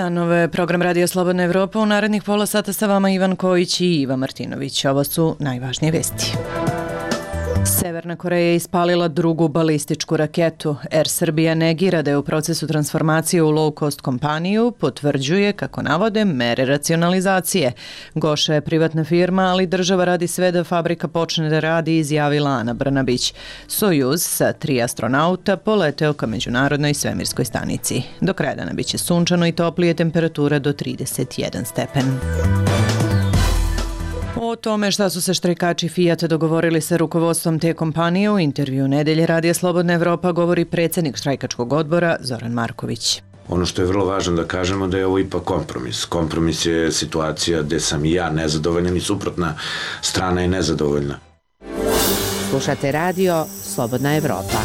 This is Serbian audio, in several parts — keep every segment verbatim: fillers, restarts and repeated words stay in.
dan, ovo je program Radio Slobodna Evropa. U narednih pola sata sa vama Ivan Kojić i Iva Martinović. Ovo su najvažnije vesti. Severna Koreja je ispalila drugu balističku raketu. Air Srbija negira da je u procesu transformacije u low-cost kompaniju, potvrđuje, kako navode, mere racionalizacije. Goša je privatna firma, ali država radi sve da fabrika počne da radi, izjavila Ana Brnabić. Sojuz sa tri astronauta poleteo ka međunarodnoj svemirskoj stanici. Do kraja dana biće sunčano i toplije, temperatura do trideset jedan stepen. O tome šta su se štrajkači Fijata dogovorili sa rukovodstvom te kompanije u intervju Nedelje Radija Slobodna Evropa govori predsjednik štrajkačkog odbora Zoran Marković. Ono što je vrlo važno da kažemo da je ovo ipak kompromis. Kompromis je situacija gde sam i ja nezadovoljan i suprotna strana je nezadovoljna. Slušate radio Slobodna Evropa.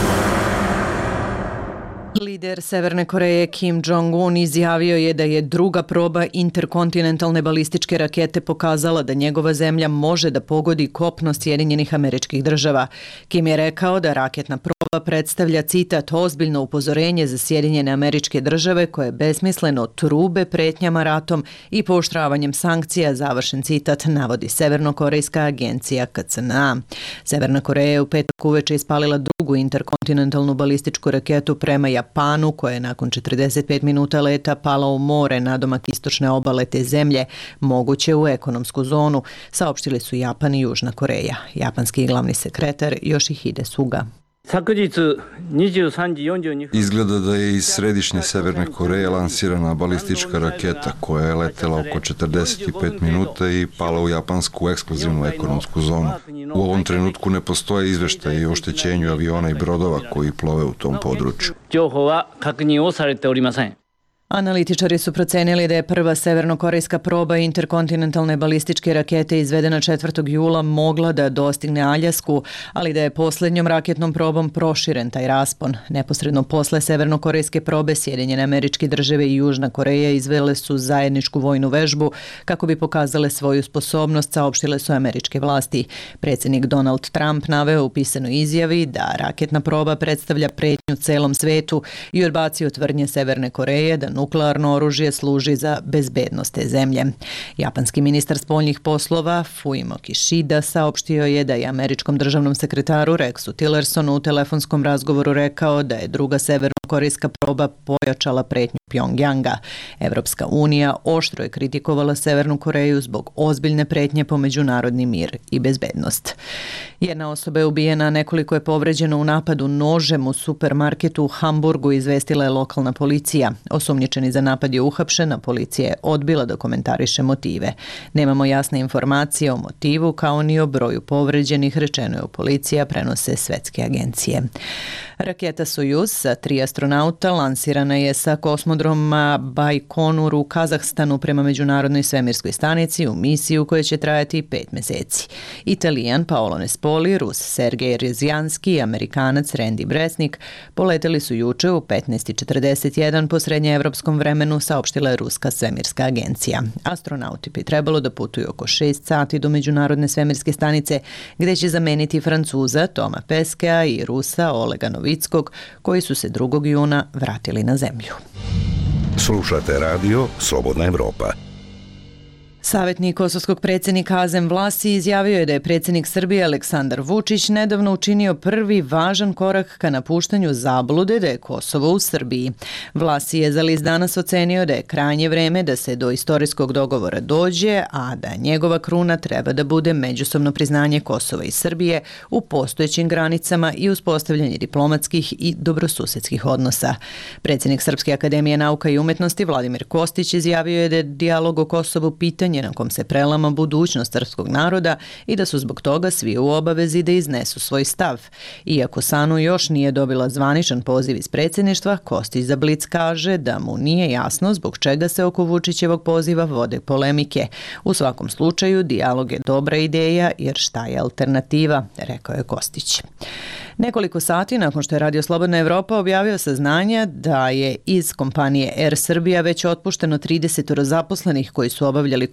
Lider Severne Koreje Kim Jong-un izjavio je da je druga proba interkontinentalne balističke rakete pokazala da njegova zemlja može da pogodi kopno Sjedinjenih Američkih Država. Kim je rekao da raketna proba predstavlja, citat, ozbiljno upozorenje za Sjedinjene Američke Države koje besmisleno trube pretnjama ratom i pooštravanjem sankcija, završen citat, navodi Severnokorejska agencija K C N A. Severna Koreja je u petak uveče ispalila drugu interkontinentalnu balističku raketu prema Japanu, koja je nakon četrdeset pet minuta leta pala u more nadomak istočne obale te zemlje, moguće u ekonomsku zonu, saopštili su Japan i Južna Koreja. Japanski glavni sekretar Yoshihide Suga. Izgleda da je iz središnje Severne Koreje lansirana balistička raketa koja je letela oko četrdeset pet minuta i pala u japansku ekskluzivnu ekonomsku zonu. U ovom trenutku ne postoje izveštaje o oštećenju aviona i brodova koji plove u tom području. Analitičari su procenili da je prva severnokorejska proba interkontinentalne balističke rakete izvedena četvrtog jula mogla da dostigne Aljasku, ali da je posljednjom raketnom probom proširen taj raspon. Neposredno posle severnokorejske probe Sjedinjene Američke Države i Južna Koreja izvele su zajedničku vojnu vežbu kako bi pokazale svoju sposobnost, saopštile su američke vlasti. Predsjednik Donald Trump naveo u pisanoj izjavi da raketna proba predstavlja pretnju celom svetu i odbacio tvrdnje Severne Koreje da nuklearno oružje služi za bezbednost te zemlje. Japanski ministar spoljnih poslova Fumio Kishida saopštio je da je američkom državnom sekretaru Rexu Tillersonu u telefonskom razgovoru rekao da je druga severnokorejska proba pojačala pretnju Pjongjanga. Evropska unija oštro je kritikovala Severnu Koreju zbog ozbiljne pretnje po međunarodni mir i bezbednost. Jedna osoba je ubijena, nekoliko je povređeno u napadu nožem u supermarketu u Hamburgu, izvestila je lokalna policija. Osumnjičeni za napad je uhapšen, a policija je odbila da komentariše motive. Nemamo jasne informacije o motivu kao ni o broju povređenih, rečeno je u policiji, prenose svetske agencije. Raketa Sojuz sa tri astronauta lansirana je sa kosmodroma Bajkonur u Kazahstanu prema međunarodnoj svemirskoj stanici u misiju koja će trajati pet meseci. Italijan Paolo Nespoli, Rus Sergej Rezjanski i Amerikanac Randy Bresnik poleteli su juče u petnaest četrdeset jedan po srednjeevropskom vremenu, saopštila je Ruska svemirska agencija. Astronauti bi trebalo da putuju oko šest sati do međunarodne svemirske stanice, gde će zameniti Francuza Toma Peskea i Rusa Olega Novickog, koji su se drugog juna vratili na zemlju. Slušate radio Slobodna Evropa. Savjetnik kosovskog predsjednika Azem Vlasi izjavio je da je predsjednik Srbije Aleksandar Vučić nedavno učinio prvi važan korak ka napuštanju zablude da je Kosovo u Srbiji. Vlasi je za list Danas ocenio da je krajnje vreme da se do istorijskog dogovora dođe, a da njegova kruna treba da bude međusobno priznanje Kosova i Srbije u postojećim granicama i uspostavljanje diplomatskih i dobrosusedskih odnosa. Predsjednik Srpske akademije nauka i umetnosti Vladimir Kostić izjavio je da je dijalog o Kosovu pitanje na kom se prelama budućnost srpskog naroda i da su zbog toga svi u obavezi da iznesu svoj stav. Iako Sanu još nije dobila zvaničan poziv iz predsjedništva, Kostić za Blic kaže da mu nije jasno zbog čega se oko Vučićevog poziva vode polemike. U svakom slučaju, dijalog je dobra ideja, jer šta je alternativa, rekao je Kostić. Nekoliko sati nakon što je Radio Slobodna Evropa objavio saznanja da je iz kompanije Air Srbija već otpušteno trideset zaposlenih koji su obavljali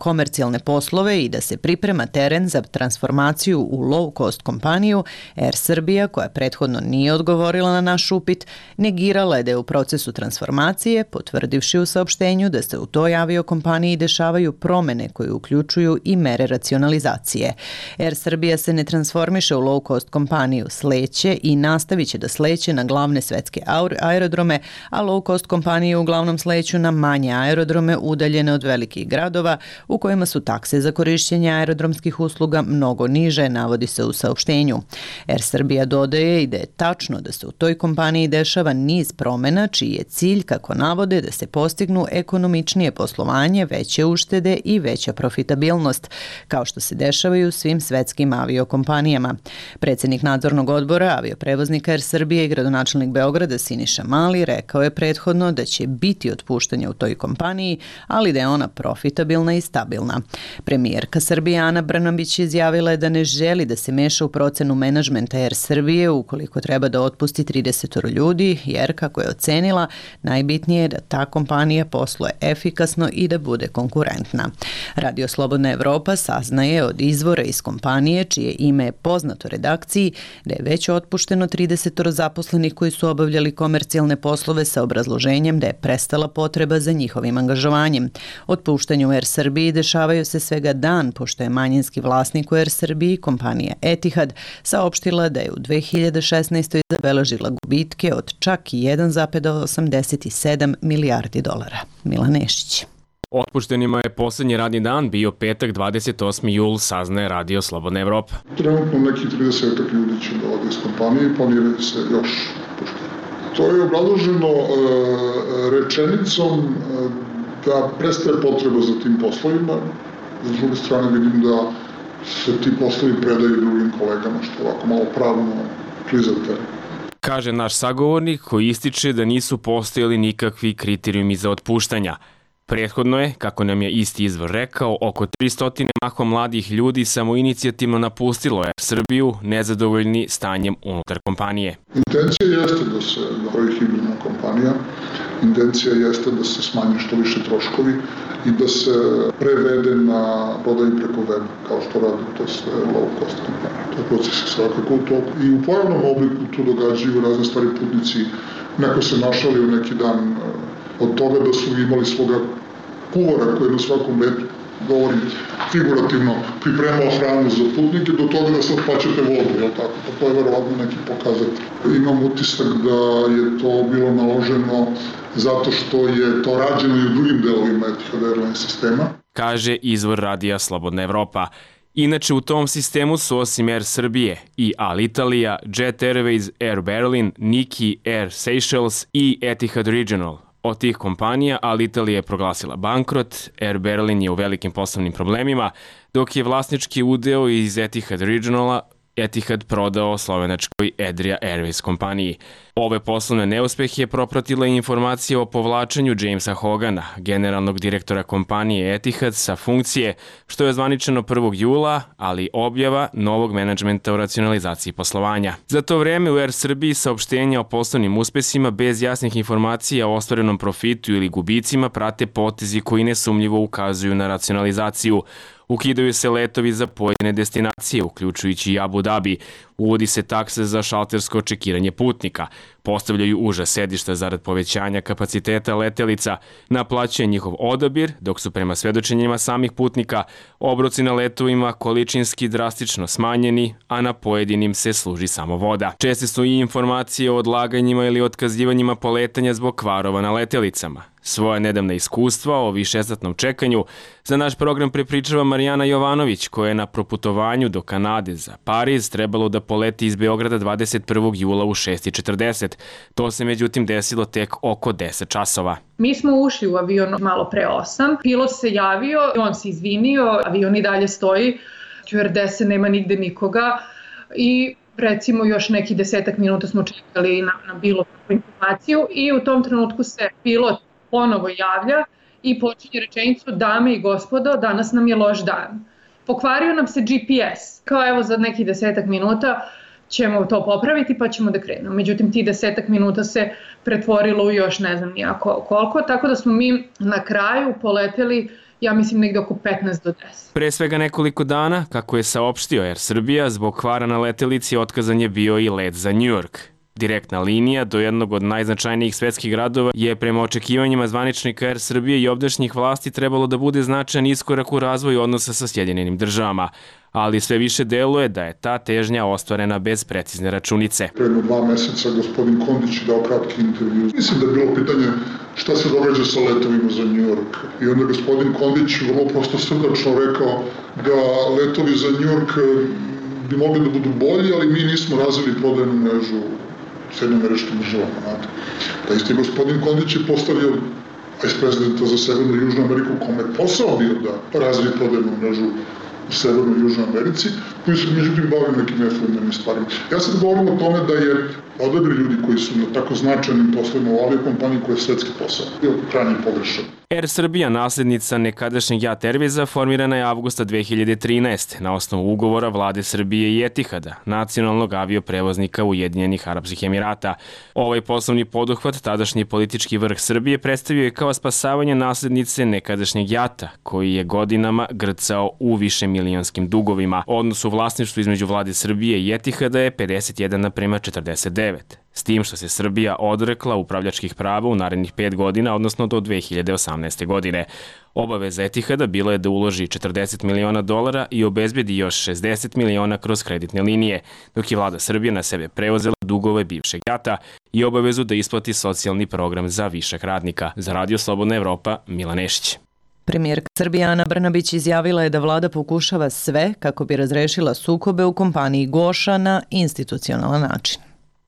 komercijalne poslove i da se priprema teren za transformaciju u low-cost kompaniju, Air Srbija, koja prethodno nije odgovorila na naš upit, negirala je da je u procesu transformacije, potvrdivši u saopštenju da se u toj aviokompaniji dešavaju promene koje uključuju i mere racionalizacije. Air Srbija se ne transformiše u low-cost kompaniju, sleće i nastavit će da sleće na glavne svetske aerodrome, a low-cost kompanije uglavnom sleću na manje aerodrome udaljene od velikih gradova u kojima su takse za korišćenje aerodromskih usluga mnogo niže, navodi se u saopštenju. Air Srbija dodaje i da je tačno da se u toj kompaniji dešava niz promena čiji je cilj, kako navode, da se postignu ekonomičnije poslovanje, veće uštede i veća profitabilnost, kao što se dešavaju svim svetskim aviokompanijama. Predsjednik nadzornog odbora avioprevoznika Air Srbije i gradonačelnik Beograda Siniša Mali rekao je prethodno da će biti otpuštanja u toj kompaniji, ali da je ona profitabilna i stabilna. Premijerka Srbije Ana Brnabić izjavila je da ne želi da se meša u procenu menadžmenta Air Srbije ukoliko treba da otpusti trideset ljudi, jer, kako je ocenila, najbitnije je da ta kompanija posluje efikasno i da bude konkurentna. Radio Slobodna Evropa saznaje od izvora iz kompanije, čije ime je poznato redakciji, da je već otpušteno trideset zaposlenih koji su obavljali komercijalne poslove sa obrazloženjem da je prestala potreba za njihovim angažovanjem. Otpuštanju u Air Srbiji dešavaju se svega dan, pošto je manjinski vlasnik u Air Srbiji, kompanija Etihad, saopštila da je u dve hiljade šesnaestoj. zabeležila gubitke od čak jedan zarez osamdeset sedam milijardi dolara. Milan Nešić. Otpuštenima je poslednji radni dan bio petak dvadeset osmi jul, saznaje Radio Slobodna Evropa. Trenutno neki trideset ljudi će da ode iz kompanije i planiraju se još otpušteni. To je obrazloženo e, rečenicom da prestaje potreba za tim poslovima. S druge strane vidim da se ti poslovi predaju drugim kolegama, što ovako malo pravno klizate. Kaže naš sagovornik, koji ističe da nisu postojali nikakvi kriterijumi za otpuštanja. Prethodno je, kako nam je isti izvor rekao, oko tristo mahom mladih ljudi samoinicijativno napustilo Air Srbiju, nezadovoljni stanjem unutar kompanije. Intencija jeste da se napravi hibridna kompanija, intencija jeste da se smanje što više troškovi i da se prevede na prodaju preko weba, kao što radi to sve low cost kompanija. To je proces svakako u toku. I u pojavnom obliku tu događaju razne stvari putnici. Neko se našalio neki dan od toga da su imali svoga kuvara koji na svakom letu, govorim figurativno, pripremao hranu za putnike, do toga da sad plaćate vodu, jel tako? Pa to je verovatno neki pokazatelj. Imam utisak da je to bilo naloženo zato što je to rađeno i u drugim delovima Etihad Airlines sistema. Kaže izvor Radija Slobodna Evropa. Inače, u tom sistemu su osim Air Srbije i Alitalia, Jet Airways, Air Berlin, Niki, Air Seychelles i Etihad Regional. Od tih kompanija Alitalia je proglasila bankrot, Air Berlin je u velikim poslovnim problemima, dok je vlasnički udeo iz Etihad Regionala Etihad prodao slovenačkoj Adria Airways kompaniji. Ove poslovne neuspehe je propratila informacija o povlačenju Jamesa Hogana, generalnog direktora kompanije Etihad, sa funkcije, što je zvaničeno prvog jula, ali objava novog menadžmenta u racionalizaciji poslovanja. Za to vreme u Air Srbiji saopštenja o poslovnim uspesima bez jasnih informacija o ostvarenom profitu ili gubicima prate potezi koji nesumnjivo ukazuju na racionalizaciju. Ukidaju se letovi za pojedine destinacije, uključujući i Abu Dhabi. Uvodi se takse za šaltersko očekiranje putnika. Postavljaju uža sedišta zarad povećanja kapaciteta letelica. Naplaćuje njihov odabir, dok su prema svedočenjima samih putnika obroci na letovima količinski drastično smanjeni, a na pojedinim se služi samo voda. Česte su i informacije o odlaganjima ili otkazivanjima poletanja zbog kvarova na letelicama. Svoje nedavne iskustva o višesatnom čekanju za naš program prepričava Marijana Jovanović, koja je na proputovanju do Kanade za Pariz trebalo da poleti iz Beograda dvadeset prvog jula u šest i četrdeset. To se međutim desilo tek oko deset časova. Mi smo ušli u avion malo pre osam, pilot se javio, on se izvinio, avion i dalje stoji, stjuardese nema nigde nikoga i recimo još neki desetak minuta smo čekali na, na bilo kakvu informaciju i u tom trenutku se pilot ponovo javlja i počinje rečenicu: dame i gospodo, danas nam je loš dan. Pokvario nam se G P S. Kao evo za nekih desetak minuta ćemo to popraviti pa ćemo da krenemo. Međutim, ti desetak minuta se pretvorilo u još ne znam nijako koliko, tako da smo mi na kraju poleteli, ja mislim, negde oko petnaest do deset. Pre svega nekoliko dana, kako je saopštio Air Srbija, zbog kvara na letelici otkazan je bio i let za New York. Direktna linija do jednog od najznačajnijih svetskih gradova je prema očekivanjima zvaničnika Air Srbije i ovdašnjih vlasti trebalo da bude značajan iskorak u razvoju odnosa sa Sjedinjenim državama, ali sve više deluje da je ta težnja ostvarena bez precizne računice. Prema dva meseca gospodin Kondić dao kratki intervju. Mislim da je bilo pitanje šta se događa sa letovima za New York. I onda gospodin Kondić vrlo prosto srdačno rekao da letovi za New York bi mogli da budu bolji, ali mi nismo razvili prodajnu mrežu Sjedinjenim Američkim Državama. Da isti gospodin Kondić je postavio vice-prezidenta za Severnu i Južnu Ameriku, kome je posao bio da razvije prodajnu mrežu u Severnoj i Južnoj Americi, koji se međutim bavili nekim efemnim stvarima. Ja sad govorim o tome da je odabri ljudi koji su na tako značajnim poslovima u aviokompaniji koji je svetski posao. Bio krajnje pogrešan. Air Srbija, naslednica nekadašnjeg JAT Airwaysa, formirana je avgusta dve hiljade trinaeste. na osnovu ugovora vlade Srbije i Etihada, nacionalnog avioprevoznika Ujedinjenih Arapskih Emirata. Ovaj poslovni poduhvat tadašnji politički vrh Srbije predstavio je kao spasavanje naslednice nekadašnjeg JAT-a, koji je godinama grcao u višemilionskim dugovima. Odnos u vlasništvu između vlade Srbije i Etihada je pedeset jedan naprema četrdeset devet. S tim što se Srbija odrekla upravljačkih prava u narednih pet godina, odnosno do dve hiljade osamnaeste. godine. Obaveza Etihada bila je da uloži četrdeset miliona dolara i obezbedi još šezdeset miliona kroz kreditne linije, dok je vlada Srbije na sebe preuzela dugove bivšeg JAT-a i obavezu da isplati socijalni program za višak radnika. Za Radio Slobodna Evropa, Milan Nešić. Premijerka Srbije Ana Brnabić izjavila je da vlada pokušava sve kako bi razrešila sukobe u kompaniji Goša na institucionalan način.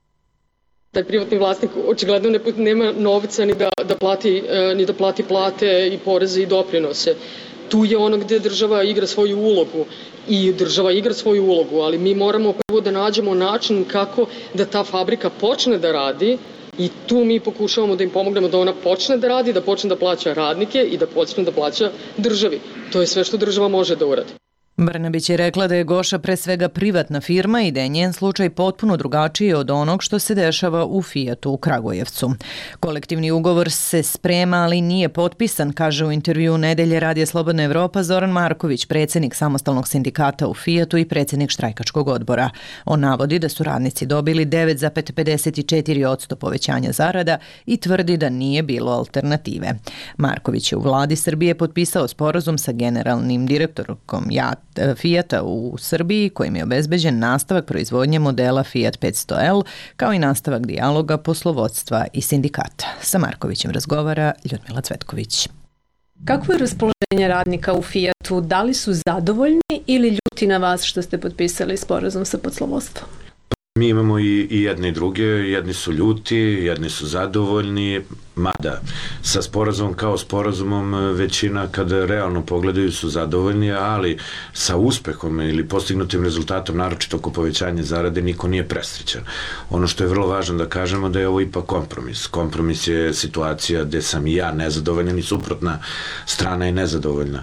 Taj privatni vlasnik očigledno ne, nema novca ni da, da plati, ni da plati plate i poreze i doprinose. Tu je ono gde država igra svoju ulogu i država igra svoju ulogu, ali mi moramo prvo da nađemo način kako da ta fabrika počne da radi i tu mi pokušavamo da im pomognemo da ona počne da radi, da počne da plaća radnike i da počne da plaća državi. To je sve što država može da uradi. Brnabić je rekla da je Goša pre svega privatna firma i da je njen slučaj potpuno drugačiji od onog što se dešava u Fijatu u Kragujevcu. Kolektivni ugovor se sprema, ali nije potpisan, kaže u intervju Nedelje Radija Slobodna Evropa Zoran Marković, predsjednik samostalnog sindikata u Fijatu i predsjednik štrajkačkog odbora. On navodi da su radnici dobili devet zarez pedeset četiri posto povećanja zarada i tvrdi da nije bilo alternative. Marković je u vladi Srbije potpisao sporazum sa generalnim direktorkom JAT Fijata u Srbiji, kojim je obezbeđen nastavak proizvodnje modela Fiat petsto L, kao i nastavak dijaloga poslovodstva i sindikata. Sa Markovićem razgovara Ljudmila Cvetković. Kakvo je raspoloženje radnika u Fijatu? Da li su zadovoljni ili ljuti na vas što ste potpisali sporazum sa poslovodstvom? Mi imamo i, i jedni i druge, jedni su ljuti, jedni su zadovoljni, mada sa sporazumom kao sporazumom većina kada realno pogledaju su zadovoljni, ali sa uspehom ili postignutim rezultatom, naročito oko povećanja zarade, niko nije presrećan. Ono što je vrlo važno da kažemo da je ovo ipak kompromis. Kompromis je situacija gde sam i ja nezadovoljan i suprotna strana je nezadovoljna,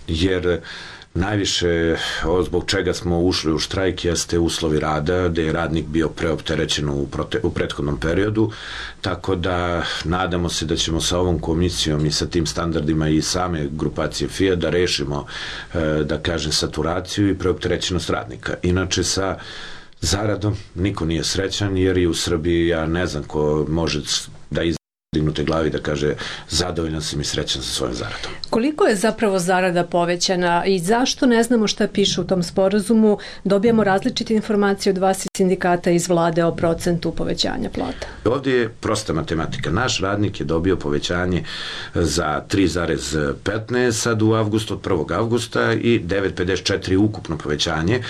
jer najviše zbog čega smo ušli u štrajk jeste uslovi rada, gde je radnik bio preopterećen u, prote, u prethodnom periodu, tako da nadamo se da ćemo sa ovom komisijom i sa tim standardima i same grupacije Fiat da rešimo, da kažem, saturaciju i preopterećenost radnika. Inače, sa zaradom niko nije srećan, jer i u Srbiji ja ne znam ko može da iz dignute glavi da kaže zadovoljan sam i srećan sa svojom zaradom. Koliko je zapravo zarada povećana i zašto ne znamo šta piše u tom sporazumu? Dobijamo različite informacije od vas iz sindikata iz vlade o procentu povećanja plata. Ovdje je prosta matematika. Naš radnik je dobio povećanje za tri zarez petnaest sad u avgustu od prvog avgusta i devet zarez pedeset četiri ukupno povećanje.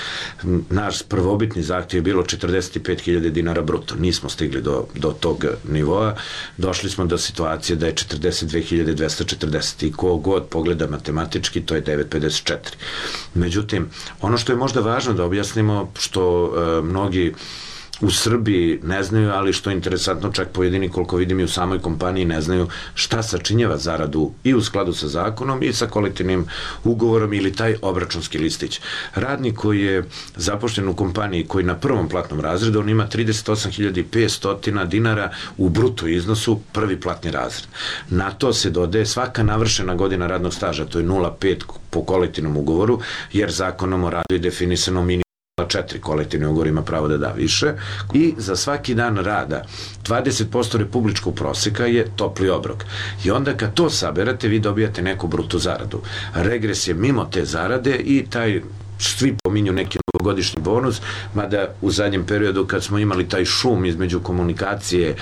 Naš prvobitni zahtjev je bilo četrdeset pet hiljada dinara bruto. Nismo stigli do, do tog nivoa. Došli smo do situacije da je četrdeset dve hiljade dvesta četrdeset i ko god pogleda matematički, to je devet zarez pedeset četiri. Međutim, ono što je možda važno da objasnimo, što e, mnogi u Srbiji ne znaju, ali što je interesantno, čak pojedini, koliko vidim i u samoj kompaniji, ne znaju šta sačinjava zaradu i u skladu sa zakonom i sa kolektivnim ugovorom ili taj obračunski listić. Radnik koji je zapošljen u kompaniji, koji na prvom platnom razredu, on ima trideset osam hiljada petsto dinara u bruto iznosu, prvi platni razred. Na to se dodaje svaka navršena godina radnog staža, to je nula zarez pet po kolektivnom ugovoru, jer zakonom o radu je definisano minimum četiri kolektivni ugovor ima pravo da da više i za svaki dan rada dvadeset posto republičkog proseka je topli obrok. I onda kad to saberate, vi dobijate neku bruto zaradu. Regres je mimo te zarade i taj, svi pominju neki novogodišnji bonus, mada u zadnjem periodu kad smo imali taj šum između komunikacije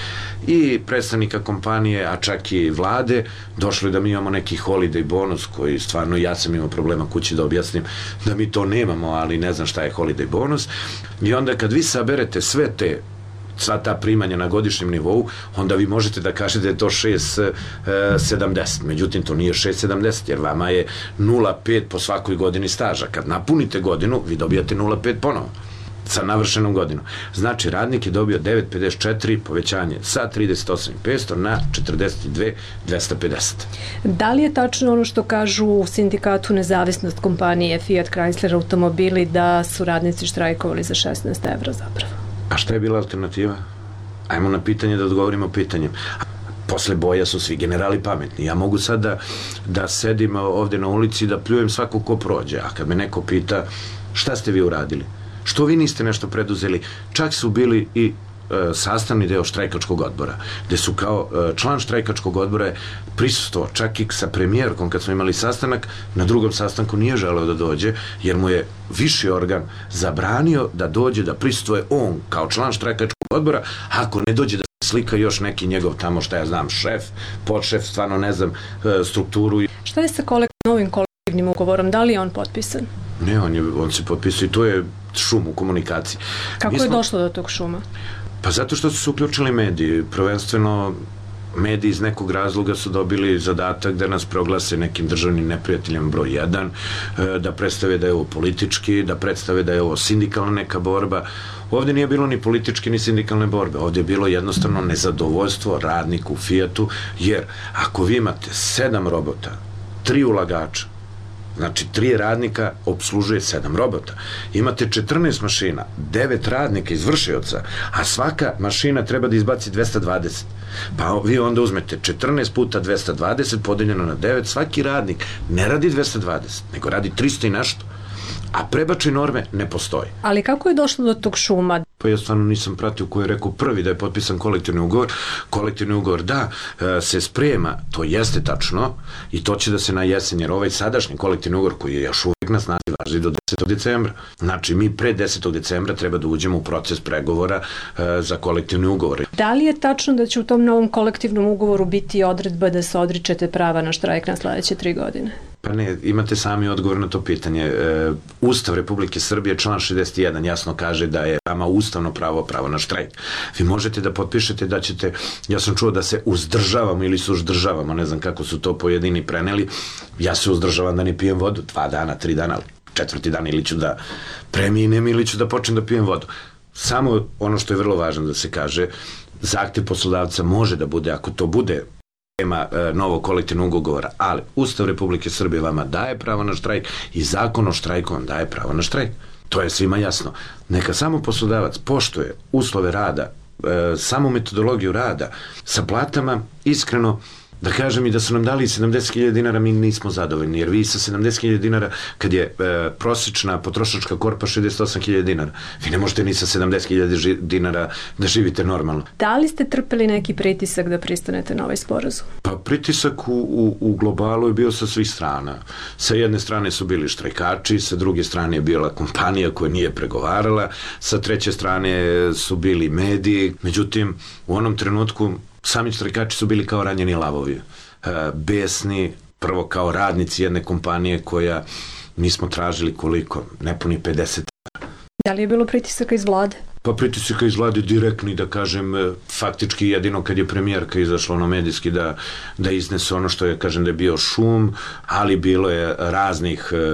i predstavnika kompanije, a čak i vlade, došlo je da mi imamo neki holiday bonus koji stvarno, ja sam imao problema kući da objasnim da mi to nemamo, ali ne znam šta je holiday bonus. I onda kad vi saberete sve te sva ta primanja na godišnjem nivou, onda vi možete da kažete da je to šest sedamdeset. Međutim, to nije šest sedamdeset, jer vama je nula zarez pet po svakoj godini staža. Kad napunite godinu, vi dobijate nula zarez pet ponovo sa navršenom godinom. Znači, radnik je dobio devet zarez pedeset četiri povećanje sa trideset osam hiljada petsto na četrdeset dve hiljade dvesta pedeset. Da li je tačno ono što kažu u sindikatu Nezavisnost kompanije Fiat Chrysler automobili da su radnici štrajkovali za šesnaest evra zapravo? A šta je bila alternativa? Ajmo na pitanje da odgovorimo pitanjem. Posle boja su svi generali pametni. Ja mogu sad da, da sedim ovde na ulici i da pljujem svako ko prođe, a kad me neko pita šta ste vi uradili? Što vi niste nešto preduzeli? Čak su bili i e, sastavni deo štrajkačkog odbora, gde su kao e, član štrajkačkog odbora prisustvo, čak i sa premijerkom kad smo imali sastanak, na drugom sastanku nije želeo da dođe, jer mu je viši organ zabranio da dođe, da prisustuje on kao član štrajkačkog odbora, ako ne dođe da slika još neki njegov tamo, šta ja znam, šef, podšef, stvarno ne znam e, strukturu. Šta je sa kolek novim kolektivnim ugovorom? Da li je on potpisan? Ne, on, je, on se potpisao i to je šum u komunikaciji. Kako Mi smo, je došlo do tog šuma? Pa zato što su se uključili mediji, prvenstveno mediji iz nekog razloga su dobili zadatak da nas proglase nekim državnim neprijateljem broj jedan, da predstave da je ovo politički, da predstave da je ovo sindikalna neka borba. Ovde nije bilo ni političke ni sindikalne borbe, ovde je bilo jednostavno nezadovoljstvo radniku u Fiatu, jer ako vi imate sedam robota, tri ulagača, znači tri radnika obslužuje sedam robota. Imate četrnaest mašina, devet radnika izvršioca, a svaka mašina treba da izbaci dvesta dvadeset. Pa vi onda uzmete četrnaest puta dvesta dvadeset podeljeno na devet, svaki radnik ne radi dvesta dvadeset, nego radi trista i nešto. A prebačaj norme ne postoji. Ali kako je došlo do tog šuma? Pa ja stvarno nisam pratio ko je rekao prvi da je potpisan kolektivni ugovor. Kolektivni ugovor, da, se sprema, to jeste tačno, i to će da se na jesen, jer ovaj sadašnji kolektivni ugovor koji je još uvijek na snazi važi do desetog decembra. Znači, mi pre desetog decembra treba da uđemo u proces pregovora e, za kolektivni ugovor. Da li je tačno da će u tom novom kolektivnom ugovoru biti odredba da se odričete prava na štrajk na sledeće tri godine? Pa ne, imate sami odgovor na to pitanje. E, Ustav Republike Srbije, član šezdeset jedan, jasno kaže da je vama ustavno pravo pravo na štrajk. Vi možete da potpišete da ćete, ja sam čuo da se uzdržavamo ili se uzdržavamo, ne znam kako su to pojedini preneli, ja se uzdržavam da ne pijem vodu, dva dana, tri dana, ali četvrti dan ili ću da preminem ili ću da počnem da pijem vodu. Samo ono što je vrlo važno da se kaže, zahtev poslodavca može da bude, ako to bude tema e, novog kolektivnog ugovora, ali Ustav Republike Srbije vama daje pravo na štrajk i Zakon o štrajku vam daje pravo na štrajk. To je svima jasno. Neka samo poslodavac poštuje uslove rada, e, samu metodologiju rada sa platama, iskreno, da kažem i da su nam dali sedamdeset hiljada dinara, mi nismo zadovoljni, jer vi sa sedamdeset hiljada dinara, kad je e, prosječna potrošačka korpa šezdeset osam hiljada dinara, vi ne možete ni sa sedamdeset hiljada dinara da živite normalno. Da li ste trpeli neki pritisak da pristanete na ovaj sporazum? Pa pritisak u, u, u globalu je bio sa svih strana. Sa jedne strane su bili štrajkači, sa druge strane je bila kompanija koja nije pregovarala, sa treće strane su bili mediji, međutim, u onom trenutku sami štrajkači su bili kao ranjeni lavovi, e, besni, prvo kao radnici jedne kompanije koja, mi smo tražili koliko, nepuni pedeset. Da li je bilo pritisaka iz vlade? Pa pritisaka iz vlade direktni, da kažem, faktički jedino kad je premijerka izašla ono medijski da, da iznese ono što je, kažem, da je bio šum, ali bilo je raznih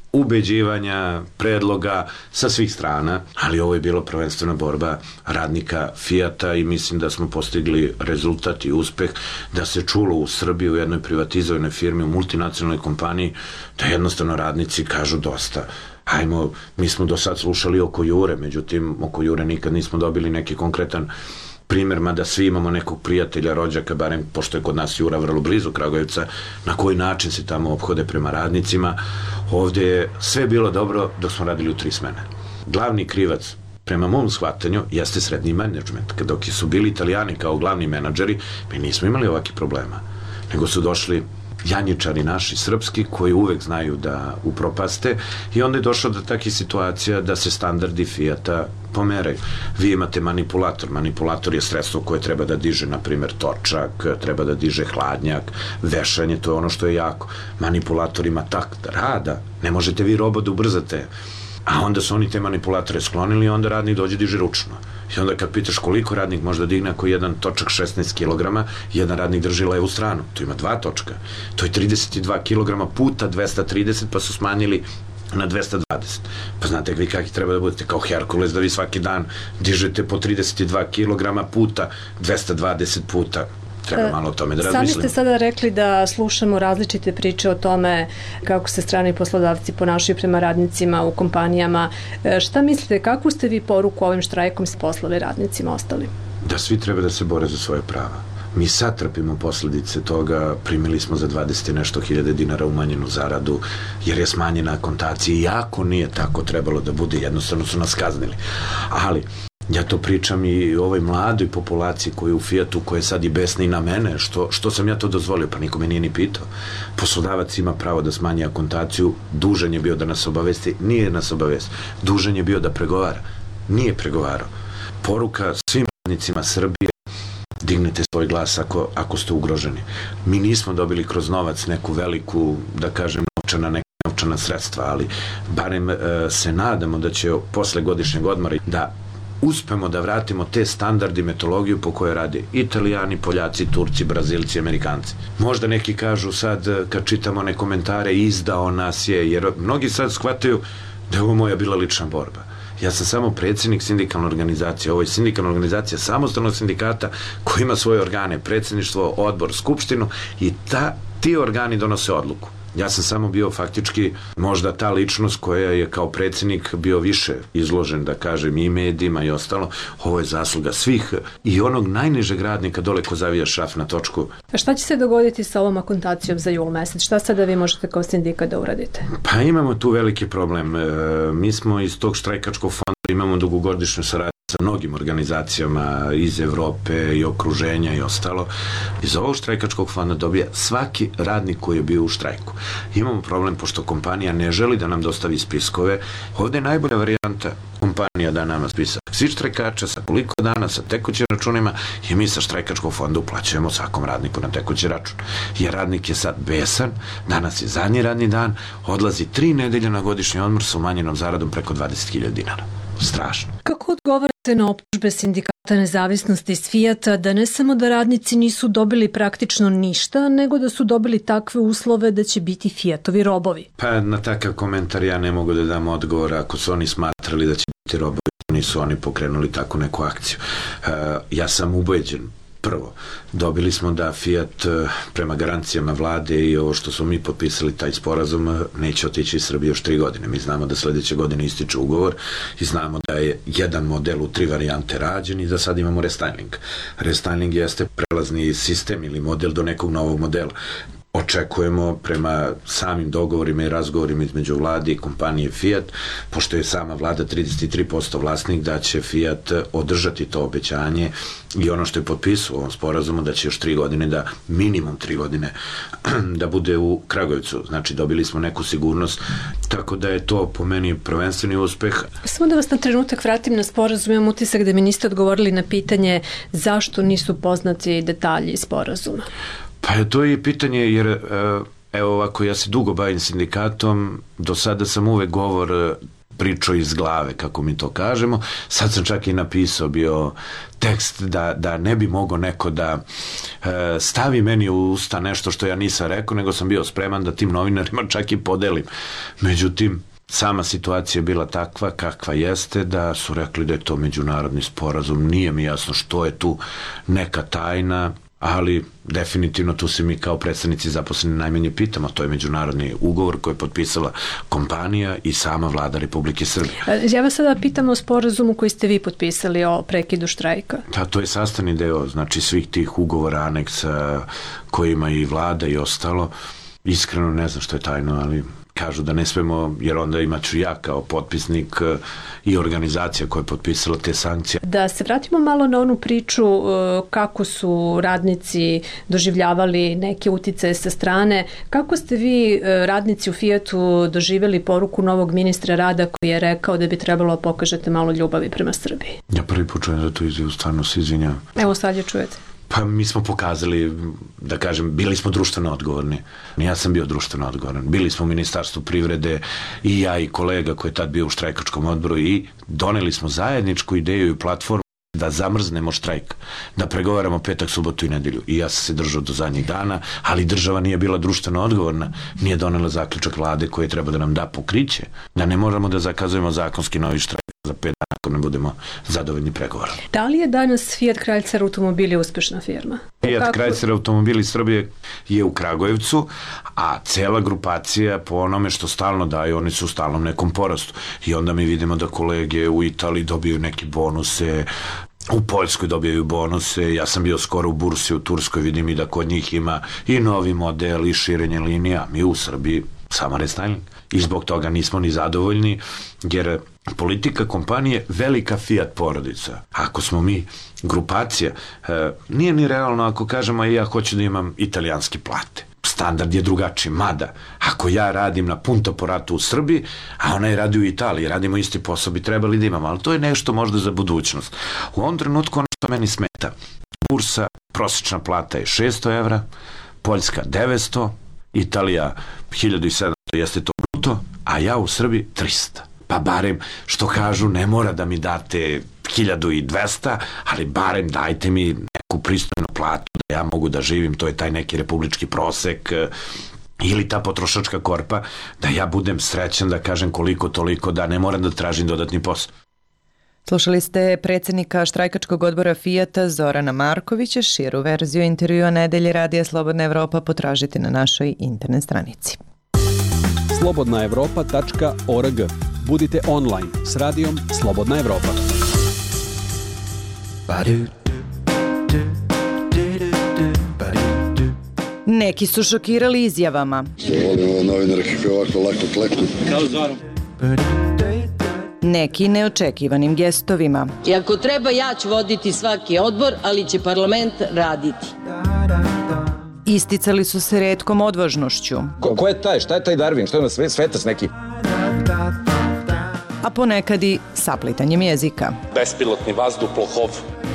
ubeđivanja, predloga sa svih strana, ali ovo je bilo prvenstvena borba radnika Fijata i mislim da smo postigli rezultat i uspeh da se čulo u Srbiji u jednoj privatizovanoj firmi, u multinacionalnoj kompaniji, da jednostavno radnici kažu dosta. Hajmo, mi smo do sad slušali oko Jure, međutim, oko Jure nikad nismo dobili neki konkretan primjer, mada svi imamo nekog prijatelja, rođaka, barem pošto je kod nas Jura vrlo blizu Kragujevca, na koji način se tamo ophode prema radnicima. Ovde je sve bilo dobro dok smo radili u tri smene. Glavni krivac, prema mom shvatanju, jeste srednji menadžment. Dok su bili Italijani kao glavni menadžeri, mi nismo imali ovakih problema, nego su došli janjičari naši srpski koji uvek znaju da upropaste i onda je došlo do takih situacija da se standardi Fijata pomeraju. Vi imate manipulator. Manipulator je sredstvo koje treba da diže, na primjer, točak, treba da diže hladnjak, vešanje, to je ono što je jako. Manipulator ima takt rada, ne možete vi robot da ubrzate. A onda su oni te manipulatore sklonili i onda radnik dođe diže ručno. I onda kad pitaš koliko radnik može da digne, ako jedan točak šesnaest kilograma, jedan radnik drži levu stranu. To ima dva točka. To je trideset dva kilograma puta dvesta trideset, pa su smanjili na dvesta dvadeset. Pa znate vi kakvi treba da budete, kao Herkules, da vi svaki dan dižete po trideset dva kilograma puta dvesta dvadeset puta. Treba malo o tome da razmislimo. Sami ste sada rekli da slušamo različite priče o tome kako se strani poslodavci ponašaju prema radnicima u kompanijama. Šta mislite, kakvu ste vi poruku ovim štrajkom poslali radnicima ostali? Da svi treba da se bore za svoje prava. Mi sad trpimo posledice toga, primili smo za dvadeset nešto hiljade dinara umanjenu zaradu, jer je smanjena akontacija, iako nije tako trebalo da bude, jednostavno su nas kaznili. Ali ja to pričam i ovoj mladoj populaciji koja je u Fijatu, koja je sad i besna i na mene, što, što sam ja to dozvolio, pa niko me nije ni pitao. Poslodavac ima pravo da smanji akontaciju, dužan je bio da nas obavesti, nije nas obavesti, dužan je bio da pregovara, nije pregovarao. Poruka svim radnicima Srbije, dignete svoj glas ako, ako ste ugroženi. Mi nismo dobili kroz novac neku veliku, da kažem, novčana, neka novčana sredstva, ali barem e, se nadamo da će posle godišnjeg odmora da uspemo da vratimo te standardi, metodologiju po kojoj rade Italijani, Poljaci, Turci, Brazilci, Amerikanci. Možda neki kažu sad, kad čitamo one komentare, izdao nas je, jer mnogi sad shvataju da je ovo moja bila lična borba. Ja sam samo predsjednik sindikalne organizacije. Ovo je sindikalna organizacija samostalnog sindikata koji ima svoje organe, predsjedništvo, odbor, skupštinu i ta, ti organi donose odluku. Ja sam samo bio faktički možda ta ličnost koja je kao predsjednik bio više izložen, da kažem, i medijima i ostalo. Ovo je zasluga svih i onog najnižeg radnika dole ko zavija šraf na točku. A šta će se dogoditi sa ovom akontacijom za jul mesec? Šta sada vi možete kao sindikat da uradite? Pa imamo tu veliki problem. E, mi smo iz tog štrajkačkog fonda imamo dugogodišnju saradnju sa mnogim organizacijama iz Evrope i okruženja i ostalo. Iz ovog štrajkačkog fonda dobija svaki radnik koji je bio u štrajku. Imamo problem pošto kompanija ne želi da nam dostavi spiskove. Ovde je najbolja varijanta kompanija da nama spisak svih štrajkača sa koliko dana, sa tekućim računima i mi sa štrajkačkog fonda uplaćujemo svakom radniku na tekući račun. Jer radnik je sad besan, danas je zadnji radni dan, odlazi tri nedelje na godišnji odmor sa umanjenom zaradom preko dvadeset hiljada dinara. Strašno. Kako odgovarate na optužbe sindikata nezavisnosti iz Fijata da ne samo da radnici nisu dobili praktično ništa, nego da su dobili takve uslove da će biti Fijatovi robovi? Pa na takav komentar ja ne mogu da dam odgovor. Ako su oni smatrali da će biti robovi, nisu oni pokrenuli takvu neku akciju. Uh, ja sam ubeđen. Prvo, dobili smo da Fijat prema garancijama vlade i ovo što smo mi potpisali taj sporazum neće otići iz Srbije još tri godine. Mi znamo da sledeće godine ističe ugovor i znamo da je jedan model u tri varijante rađen i da sad imamo restyling. Restyling jeste prelazni sistem ili model do nekog novog modela. Očekujemo prema samim dogovorima i razgovorima između vlade i kompanije Fijat, pošto je sama vlada trideset tri posto vlasnik, da će Fijat održati to obećanje i ono što je potpisao u ovom sporazumu da će još tri godine, da minimum tri godine da bude u Kragujevcu. Znači dobili smo neku sigurnost, tako da je to po meni prvenstveni uspeh. Samo da vas na trenutak vratim na sporazum, imam utisak da mi niste odgovorili na pitanje zašto nisu poznati detalji sporazuma. Pa to je pitanje jer, evo ovako, ja se dugo bavim sindikatom, do sada sam uvek govor pričao iz glave, kako mi to kažemo. Sad sam čak i napisao bio tekst da, da ne bi mogao neko da e, stavi meni u usta nešto što ja nisam rekao, nego sam bio spreman da tim novinarima čak i podelim. Međutim, sama situacija je bila takva kakva jeste, da su rekli da je to međunarodni sporazum. Nije mi jasno što je tu neka tajna, ali definitivno tu se mi kao predstavnici zaposleni najmanje pitamo. To je međunarodni ugovor koji je potpisala kompanija i sama vlada Republike Srbije. Ja vas sada pitam o sporazumu koji ste vi potpisali o prekidu štrajka. Da, to je sastavni deo, znači svih tih ugovora, aneksa kojima i vlada i ostalo. Iskreno ne znam što je tajno, ali kažu da ne smemo, jer onda imaću ja kao potpisnik i organizacija koja je potpisala te sankcije. Da se vratimo malo na onu priču kako su radnici doživljavali neke uticaje sa strane. Kako ste vi, radnici u Fijatu, doživjeli poruku novog ministra rada koji je rekao da bi trebalo da pokažete malo ljubavi prema Srbiji? Ja prvi put čujem za tu izjavu, stvarno se izvinjam. Evo sad je čujete. Pa mi smo pokazali, da kažem, bili smo društveno odgovorni. Ja sam bio društveno odgovoran. Bili smo u Ministarstvu privrede i ja i kolega koji je tad bio u štrajkačkom odboru i doneli smo zajedničku ideju i platformu da zamrznemo štrajk, da pregovaramo petak, subotu i nedelju. I ja sam se držao do zadnjih dana, ali država nije bila društveno odgovorna, nije donela zaključak vlade koji treba da nam da pokriće, da ne moramo da zakazujemo zakonski novi štrajk za pet dana ako ne budemo zadovoljni pregovora. Da li je danas Fiat Chrysler automobili uspešna firma? Fiat Kako? Chrysler automobili Srbije je u Kragujevcu, a cela grupacija po onome što stalno daju, oni su u stalnom nekom porastu. I onda mi vidimo da kolege u Italiji dobiju neke bonuse, u Poljskoj dobijaju bonuse, ja sam bio skoro u bursi u Turskoj, vidim i da kod njih ima i novi model i širenje linija, mi u Srbiji samo restyling. I zbog toga nismo ni zadovoljni, jer politika kompanije velika Fiat porodica. Ako smo mi grupacija, e, nije ni realno ako kažemo ja hoću da imam italijanske plate. Standard je drugačiji, mada ako ja radim na punto poratu u Srbiji, a ona je radi u Italiji, radimo isti posao, bi trebali da imamo, ali to je nešto možda za budućnost. U ovom trenutku ono što meni smeta, bursa, prosječna plata je šesto evra, Poljska devetsto, Italija hiljadu sedamsto, jeste to bruto, a ja u Srbiji trista. Pa barem, što kažu, ne mora da mi date hiljadu dvesta, ali barem dajte mi neku pristojnu platu da ja mogu da živim, to je taj neki republički prosek ili ta potrošačka korpa, da ja budem srećan da kažem koliko toliko, da ne moram da tražim dodatni posao. Slušali ste predsjednika štrajkačkog odbora Fijata Zorana Markovića. Širu verziju intervjua Nedelje Radija Slobodna Evropa potražite na našoj internet stranici. slobodna evropa tačka org. Budite online s radijom Slobodna Evropa. Neki su šokirali izjavama. Volimo novinara kako ovako lako kleku. Kao Zoran. Neki neočekivanim gestovima. I ako treba, ja ću voditi svaki odbor, ali će parlament raditi. Isticali su se retkom odvažnošću. Ko, ko je taj? Šta je taj Darwin? Šta je ono svetac neki? A ponekad i saplitanjem jezika. Bespilotni vazduhoplov.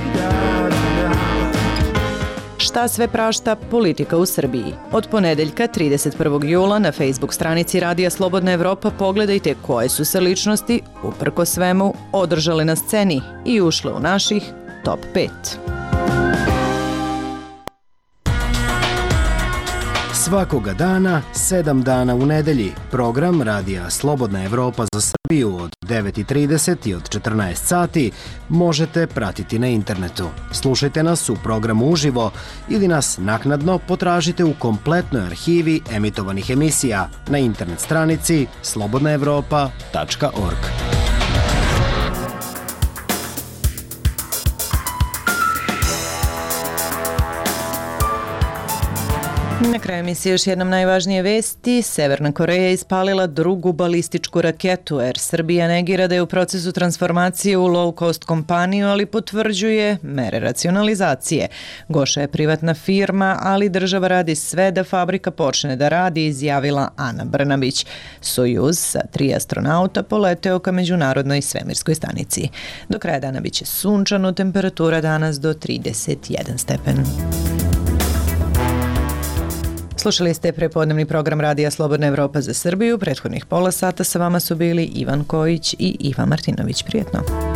Šta sve prašta politika u Srbiji? Od ponedeljka trideset prvog jula na Facebook stranici Radija Slobodna Evropa pogledajte koje su se ličnosti, uprko svemu, održale na sceni i ušle u naših top pet. Svakoga dana, sedam dana u nedelji, program Radija Slobodna Evropa za Srbiju od devet i trideset i od četrnaest sati možete pratiti na internetu. Slušajte nas u programu uživo ili nas naknadno potražite u kompletnoj arhivi emitovanih emisija na internet stranici slobodna evropa tačka org. Na kraju emisije još jednom najvažnije vesti. Severna Koreja ispalila drugu balističku raketu. Air Srbija negira da je u procesu transformacije u low-cost kompaniju, ali potvrđuje mere racionalizacije. Goša je privatna firma, ali država radi sve da fabrika počne da radi, izjavila Ana Brnabić. Sojuz sa tri astronauta poleteo ka međunarodnoj svemirskoj stanici. Do kraja dana biće sunčano, temperatura danas do trideset jedan stepen. Slušali ste prepodnevni program Radija Slobodna Evropa za Srbiju. Prethodnih pola sata sa vama su bili Ivan Kojić i Iva Martinović. Prijetno.